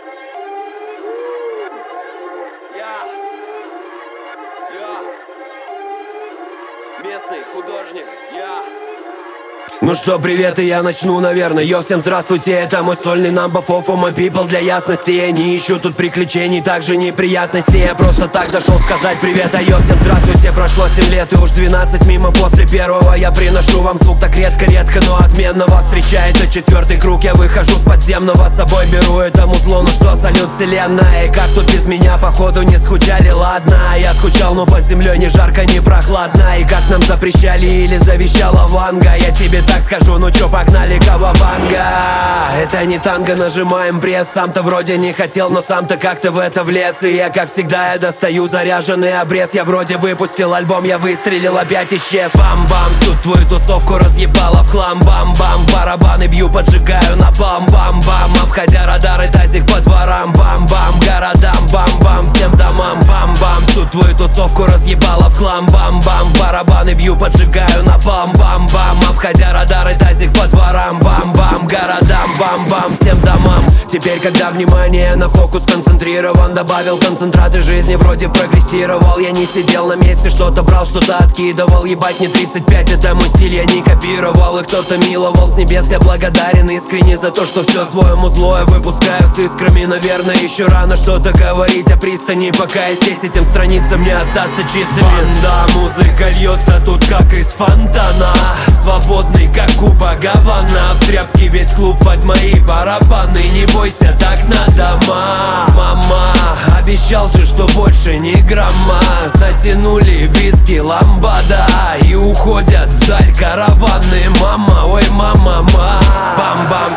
Местный художник, Ну что, привет, и я начну, наверное. Йо, всем здравствуйте, это мой сольный number 4 for my people. Для ясности я не ищу тут приключений, также неприятностей. Я просто так зашел сказать привет, а йо, всем здравствуйте. Прошло 7 лет и уж 12 мимо после первого. Я приношу вам звук так редко-редко, но отменно вас встречает на 4-й круг. Я выхожу с подземного, с собой беру это музло. Ну что, салют вселенная, и как тут без меня, походу не скучали, ладно. Я скучал, но под землей ни жарко, ни прохладно. И как нам запрещали или завещала Ванга, я тебе так скажу, ну чё, погнали, кавабанга. Это не танго, нажимаем пресс. Сам-то вроде не хотел, но сам-то как-то в это влез. И я, как всегда, я достаю заряженный обрез. Я вроде выпустил альбом, я выстрелил, опять исчез. Бам-бам, тут твою тусовку разъебала в хлам. Бам-бам, барабаны бью, поджигаю напалм. Бам-бам, обходя радары, тазик по дворам. Бам-бам, городам, бам-бам, всем домам. Бам-бам, тут твою тусовку разъебала в хлам. Бам-бам, барабаны бью, поджигаю напалм. Бам-бам, обходя радары, тазик по дворам. Бам-бам, городам, бам-бам, всем домам. Теперь, когда внимание на фокус концентрирован, добавил концентраты жизни, вроде прогрессировал. Я не сидел на месте, что-то брал, что-то откидывал. Ебать, мне 35, это мой стиль, я не копировал. И кто-то миловал с небес, я благодарен искренне за то, что все своему злое выпускаю с искрами. Наверное, еще рано что-то говорить о пристани, пока я здесь этим страницам не остаться чистыми. Банда, музыка льется тут как из фонтана, свободный как куба гавана. В тряпке весь клуб под мои барабаны. Не бойся, так надо, мама. Обещал же, что больше ни грамма. Затянули виски ламбада и уходят вдаль караваны. Мама, ой, мама, бам-бам.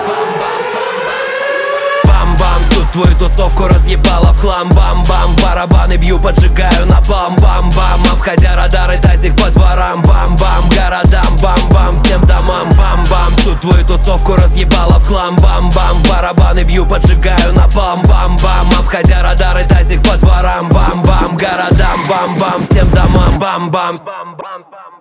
Тут твою тусовку разъебала в хлам. Бам-бам, барабаны бью, поджигаю напалм. Бам-бам, обходя радары, тазик по дворам. Бам-бам, городам, бам-бам, всем домам. Бам-бам, тут твою тусовку разъебала в хлам. Бам-бам, барабаны бью, поджигаю напалм. Бам-бам, обходя радары, тазик по дворам. Бам-бам, городам, бам-бам, всем домам. Бам-бам.